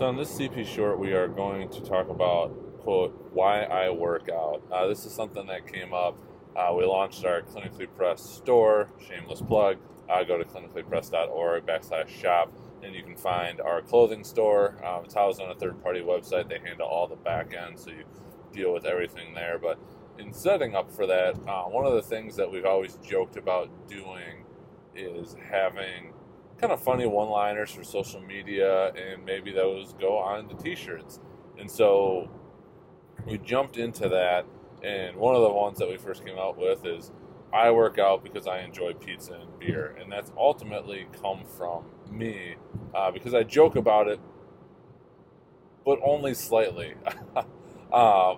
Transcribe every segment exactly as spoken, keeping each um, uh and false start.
So in this C P short, we are going to talk about, quote, why I work out. Uh, this is something that came up. Uh, we launched our Clinically Pressed store, shameless plug. Uh, go to clinicallypressed.org backslash shop, and you can find our clothing store. Um, it's housed on a third-party website. They handle all the back end, so you deal with everything there. But in setting up for that, uh, one of the things that we've always joked about doing is having kind of funny one-liners for social media, and maybe those go on to t-shirts. And so we jumped into that, and one of the ones that we first came out with is, I work out because I enjoy pizza and beer. And that's ultimately come from me, uh, because I joke about it, but only slightly. uh,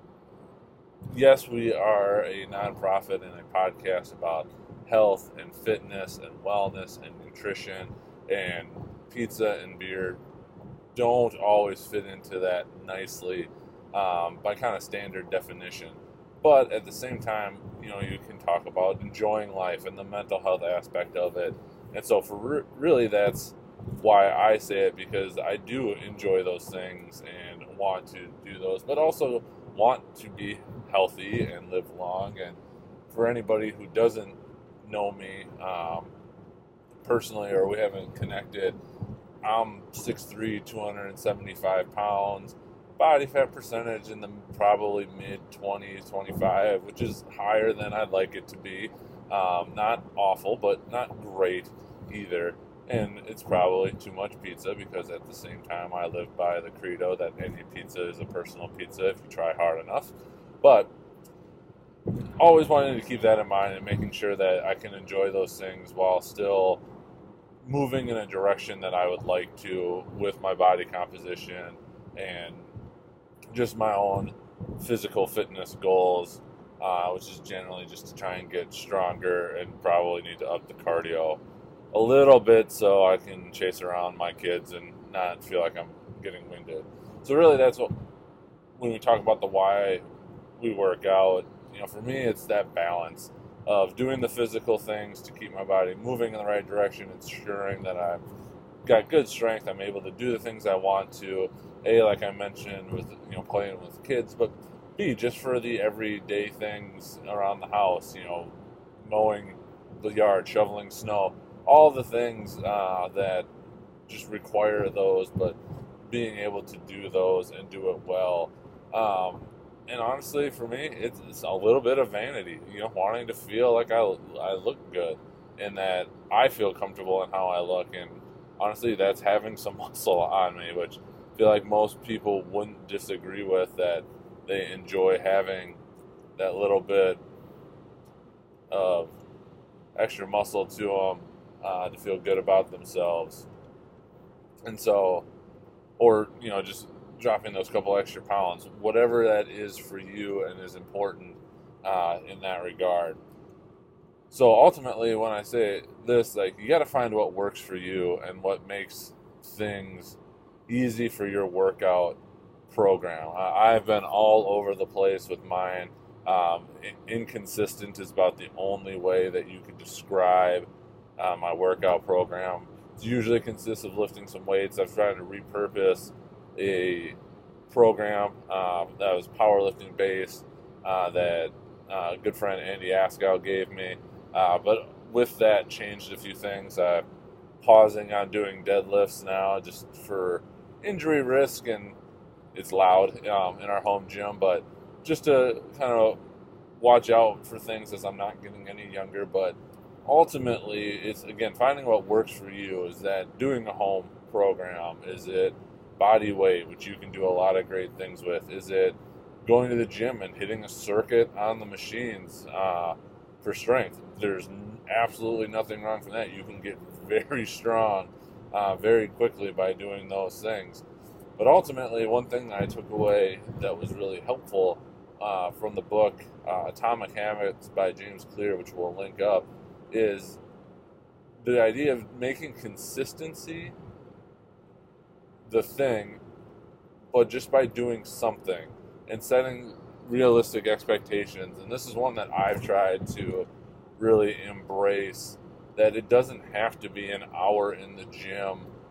yes, we are a nonprofit and a podcast about health and fitness and wellness and nutrition, and pizza and beer don't always fit into that nicely um, by kind of standard definition. But at the same time, you know, you can talk about enjoying life and the mental health aspect of it. And so for re- really, that's why I say it, because I do enjoy those things and want to do those, but also want to be healthy and live long. And for anybody who doesn't know me um, personally, or we haven't connected, I'm six three, two hundred seventy-five pounds, body fat percentage in the probably mid twenties, twenty-five, which is higher than I'd like it to be. Um, not awful, but not great either. And it's probably too much pizza, because at the same time I live by the credo that any pizza is a personal pizza if you try hard enough. But always wanting to keep that in mind and making sure that I can enjoy those things while still moving in a direction that I would like to with my body composition and just my own physical fitness goals, uh, which is generally just to try and get stronger, and probably need to up the cardio a little bit so I can chase around my kids and not feel like I'm getting winded. So really, that's what, when we talk about the why we work out, you know, for me, it's that balance of doing the physical things to keep my body moving in the right direction, ensuring that I've got good strength, I'm able to do the things I want to, A, like I mentioned, with, you know, playing with kids, but B, just for the everyday things around the house, you know, mowing the yard, shoveling snow, all the things uh, that just require those, but being able to do those and do it well. Um, And honestly, for me, it's, it's a little bit of vanity, you know, wanting to feel like I, I look good and that I feel comfortable in how I look. And honestly, that's having some muscle on me, which I feel like most people wouldn't disagree with, that they enjoy having that little bit of extra muscle to them uh, to feel good about themselves. And so, or, you know, just dropping those couple extra pounds, whatever that is for you and is important uh, in that regard. So ultimately, when I say this, like, you got to find what works for you and what makes things easy for your workout program. Uh, I've been all over the place with mine. Um, inconsistent is about the only way that you could describe uh, my workout program. It usually consists of lifting some weights. I've tried to repurpose a program um, that was powerlifting based uh, that uh, a good friend Andy Askow gave me, uh, but with that changed a few things. I'm pausing on doing deadlifts now just for injury risk, and it's loud um, in our home gym, but just to kind of watch out for things as I'm not getting any younger. But ultimately, it's, again, finding what works for you. Is that doing a home program? Is it body weight, which you can do a lot of great things with? Is it going to the gym and hitting a circuit on the machines uh, for strength? There's absolutely nothing wrong from that. You can get very strong uh, very quickly by doing those things. But ultimately, one thing that I took away that was really helpful uh, from the book uh, Atomic Habits by James Clear, which we'll link up, is the idea of making consistency the thing, but just by doing something and setting realistic expectations. And this is one that I've tried to really embrace, that it doesn't have to be an hour in the gym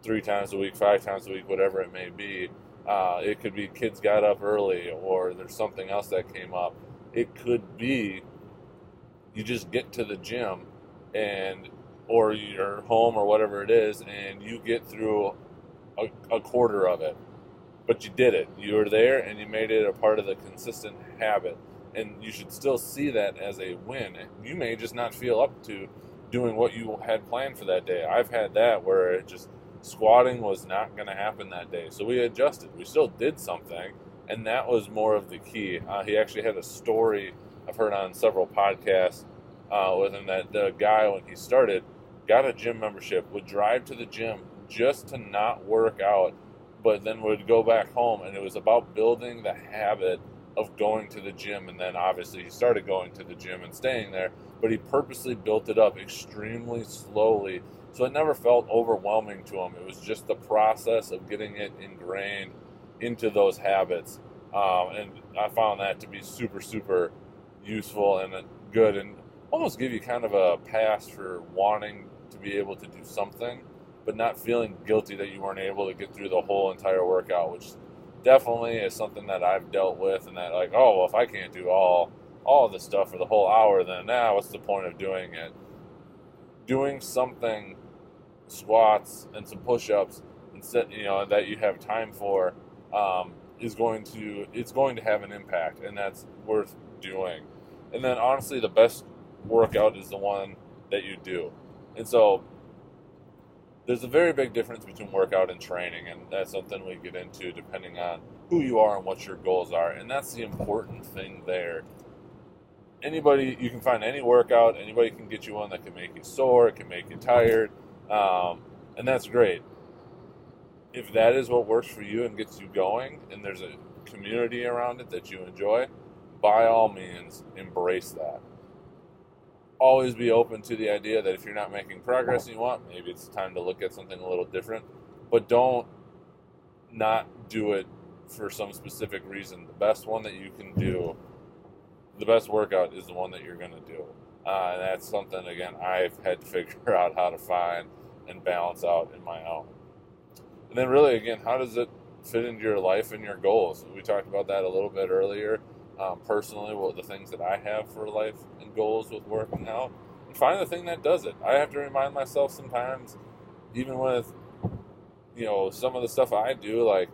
three times a week, five times a week, whatever it may be. Uh, it could be kids got up early, or there's something else that came up. It could be you just get to the gym and or you're home or whatever it is, and you get through a, a quarter of it. But you did it. You were there, and you made it a part of the consistent habit. And you should still see that as a win. You may just not feel up to doing what you had planned for that day. I've had that where it just squatting was not going to happen that day. So we adjusted. We still did something, and that was more of the key. Uh, he actually had a story I've heard on several podcasts uh, with him that the guy, when he started, got a gym membership, would drive to the gym just to not work out, but then would go back home, and it was about building the habit of going to the gym. And then obviously he started going to the gym and staying there, but he purposely built it up extremely slowly, so it never felt overwhelming to him. It was just the process of getting it ingrained into those habits, um, and I found that to be super, super useful and good, and almost give you kind of a pass for wanting to be able to do something, but not feeling guilty that you weren't able to get through the whole entire workout, which definitely is something that I've dealt with. And that, like, oh, well, if I can't do all all of this stuff for the whole hour, then now nah, what's the point of doing it? Doing something, squats and some push-ups, instead, you know, that you have time for, um, is going to it's going to have an impact, and that's worth doing. And then honestly, the best workout is the one that you do. And so there's a very big difference between workout and training, and that's something we get into depending on who you are and what your goals are. And that's the important thing there. Anybody, you can find any workout, anybody can get you one that can make you sore, it can make you tired, um, and that's great. If that is what works for you and gets you going, and there's a community around it that you enjoy, by all means, embrace that. Always be open to the idea that if you're not making progress and you want, maybe it's time to look at something a little different. But don't not do it for some specific reason. The best one that you can do, the best workout is the one that you're going to do. Uh, and that's something, again, I've had to figure out how to find and balance out in my own. And then really, again, how does it fit into your life and your goals? We talked about that a little bit earlier. Um, personally, what the things that I have for life and goals with working out, and find the thing that does it. I have to remind myself sometimes, even with, you know, some of the stuff I do, like,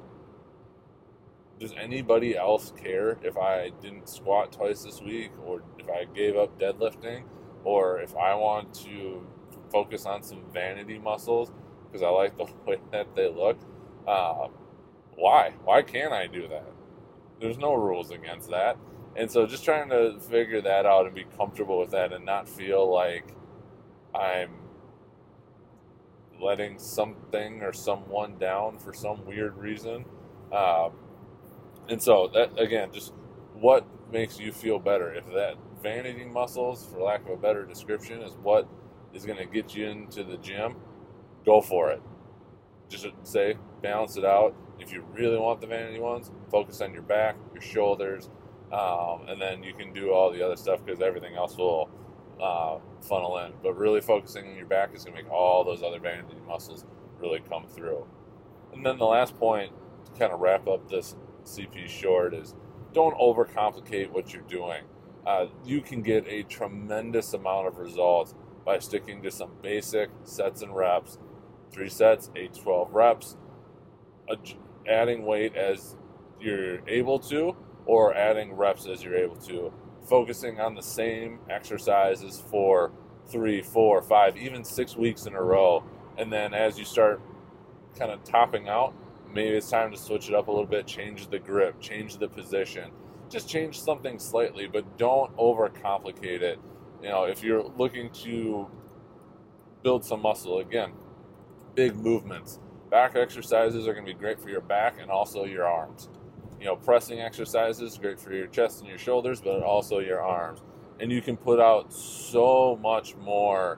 does anybody else care if I didn't squat twice this week, or if I gave up deadlifting, or if I want to focus on some vanity muscles because I like the way that they look? Uh, why? Why can't I do that? There's no rules against that. And so just trying to figure that out and be comfortable with that and not feel like I'm letting something or someone down for some weird reason. Uh, and so that, again, just what makes you feel better. If that vanity muscles, for lack of a better description, is what is going to get you into the gym, go for it. Just say, balance it out. If you really want the vanity ones, focus on your back, your shoulders, um, and then you can do all the other stuff because everything else will uh, funnel in. But really focusing on your back is going to make all those other vanity muscles really come through. And then the last point to kind of wrap up this C P short is don't overcomplicate what you're doing. Uh, you can get a tremendous amount of results by sticking to some basic sets and reps, three sets, eight, twelve reps, adding weight as you're able to, or adding reps as you're able to, focusing on the same exercises for three, four, five, even six weeks in a row. And then as you start kind of topping out, maybe it's time to switch it up a little bit, change the grip, change the position, just change something slightly, but don't overcomplicate it. You know, if you're looking to build some muscle, again, big movements. Back exercises are going to be great for your back and also your arms. You know, pressing exercises, great for your chest and your shoulders, but also your arms. And you can put out so much more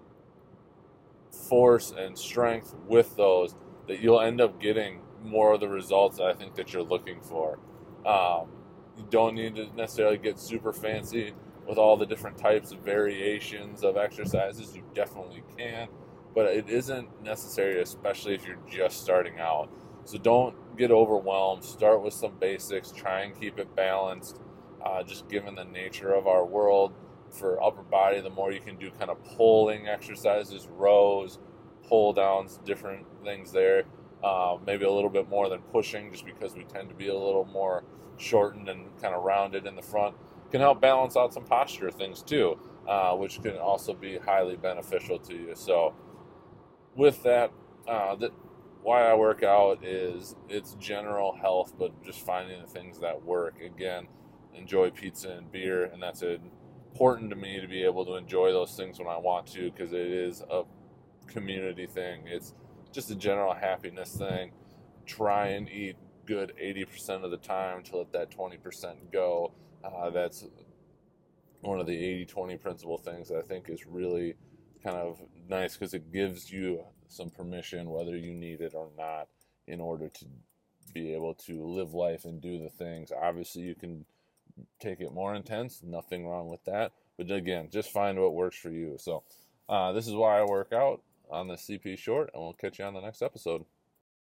force and strength with those that you'll end up getting more of the results that I think that you're looking for. Um, you don't need to necessarily get super fancy with all the different types of variations of exercises. You definitely can. but it isn't necessary, especially if you're just starting out. So don't get overwhelmed. Start with some basics. Try and keep it balanced. Uh, just given the nature of our world, for upper body, the more you can do kind of pulling exercises, rows, pull downs, different things there. Uh, maybe a little bit more than pushing, just because we tend to be a little more shortened and kind of rounded in the front. Can help balance out some posture things too, uh, which can also be highly beneficial to you. So with that, uh, that why I work out is it's general health, but just finding the things that work. Again, enjoy pizza and beer, and that's important to me to be able to enjoy those things when I want to, because it is a community thing. It's just a general happiness thing. Try and eat good eighty percent of the time to let that twenty percent go. Uh, that's one of the eighty twenty principle things that I think is really kind of nice, because it gives you some permission, whether you need it or not, in order to be able to live life and do the things. Obviously, you can take it more intense, nothing wrong with that, but again, just find what works for you. So uh, this is why I work out on the C P Short, and we'll catch you on the next episode.